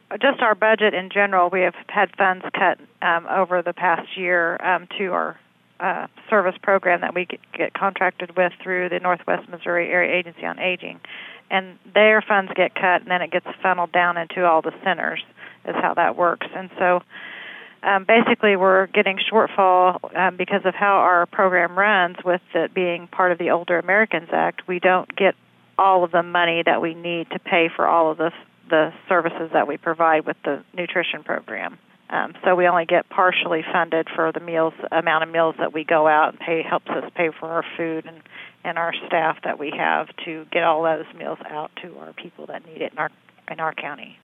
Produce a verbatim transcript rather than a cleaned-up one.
just our budget in general, we have had funds cut um, over the past year um, to our uh, service program that we get, get contracted with through the Northwest Missouri Area Agency on Aging. And their funds get cut, and then it gets funneled down into all the centers, is how that works. And so um, basically we're getting shortfall um, because of how our program runs with it being part of the Older Americans Act. We don't get all of the money that we need to pay for all of the, the services that we provide with the nutrition program. Um, so we only get partially funded for the meals, amount of meals that we go out and pay, helps us pay for our food and, and our staff that we have to get all those meals out to our people that need it in our in our county.